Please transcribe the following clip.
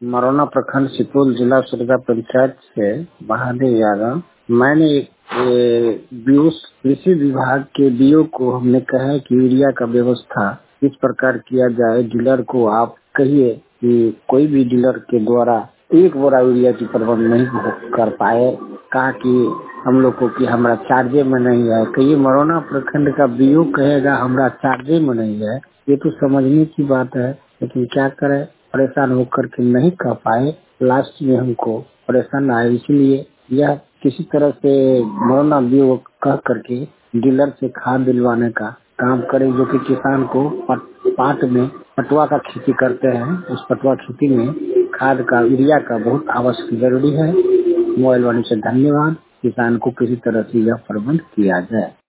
मरौना प्रखंड सुपौल जिला सुरगा पंचायत से महादेव यादव। मैंने कृषि विभाग के डीओ को हमने कहा है कि यूरिया का व्यवस्था किस प्रकार किया जाए। डीलर को आप कहिए कि कोई भी डीलर के द्वारा एक बोरा यूरिया की प्रबंध नहीं कर पाए। कहा कि हम लोग को कि हमारा चार्जे में नहीं है। कहिए मरौना प्रखंड का डीओ कहेगा हमारा चार्जे में नहीं है, ये तो समझने की बात है। लेकिन क्या करें, परेशान होकर के नहीं कह पाए। लास्ट में हमको परेशान आए, इसलिए यह किसी तरह से मरौना डीओ कह करके डीलर से खाद दिलवाने का काम करें, जो कि किसान को पाट में पटुआ का खेती करते हैं। उस पटुआ खेती में खाद का यूरिया का बहुत आवश्यक जरूरी है। मोबाइल वाणी से धन्यवाद। किसान को किसी तरह से यह प्रबंध किया जाए।